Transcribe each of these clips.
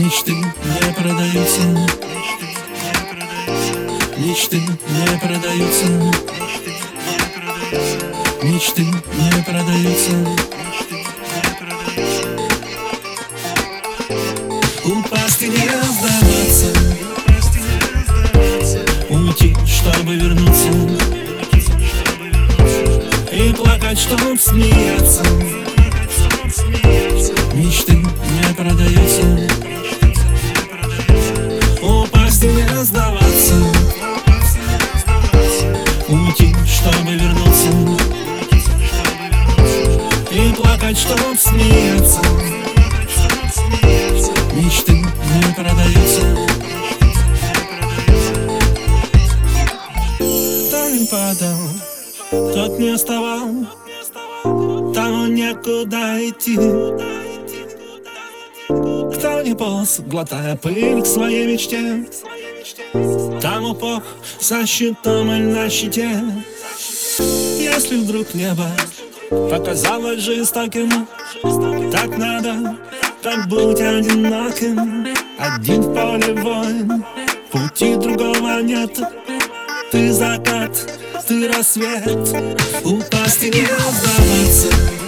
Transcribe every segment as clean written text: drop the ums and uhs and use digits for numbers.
Мечты не продаются. Мечты не продаются. Мечты не продаются. Упасть и не сдаваться. Уйти, чтобы вернуться. И плакать, чтоб смеяться. Мечты не продаются. Упасть и не сдаваться. Уйти, чтобы вернуться. И плакать, чтоб смеяться. Мечты не продаются. Кто не падал, тот не вставал, тому некуда идти. Кто не полз, глотая пыль к своей мечте, тому пох со щитом или на щите. Если вдруг небо показалось жестоким, так надо, так будь одиноким. Один в поле воин, пути другого нет. Ты закат, ты рассвет. Упасть и не сдаваться.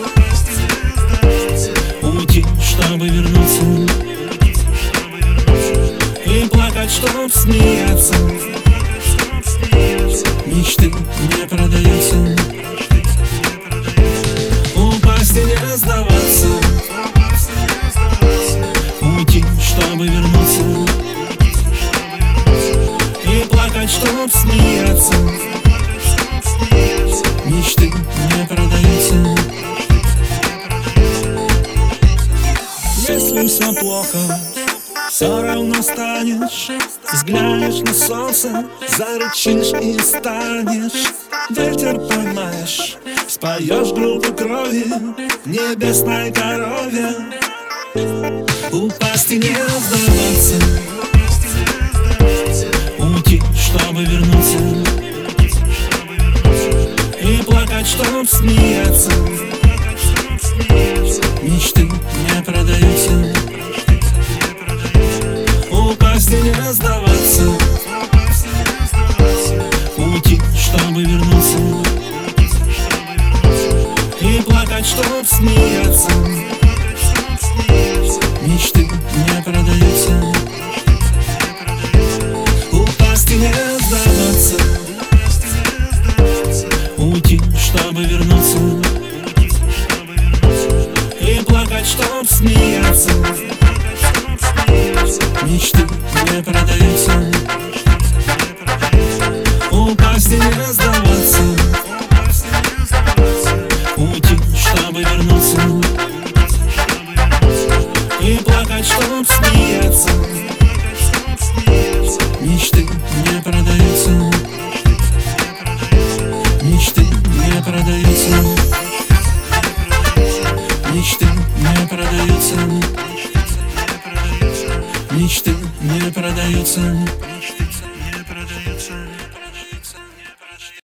Уйти, чтобы вернуться. И плакать, чтоб смеяться. Мечты не продаются. Упасть и не сдаваться. Уйти, чтобы вернуться. И плакать, чтоб смеяться. Мечты не продаются. Если все плохо, все равно станешь. Взглянешь на солнце, зарычишь и станешь. Ветер поймаешь, споешь группу крови небесной корове. Упасть и не сдаваться. Уйти, чтобы вернуться. И плакать, чтоб смеяться. Мечты не продаются. Упасть и не сдаваться. Уйти, чтобы вернуться. И плакать, чтоб смеяться. Мечты не продаются. Упасть и не сдаваться. Уйти, чтобы вернуться. И плакать, чтоб смеяться. Мечты не продаются. Упасть и не сдаваться. Уйти, чтобы вернуться. И плакать, чтоб смеяться. Мечты не продаются. Мечты не продаются. Мечты не продаются. Мечты не продаются.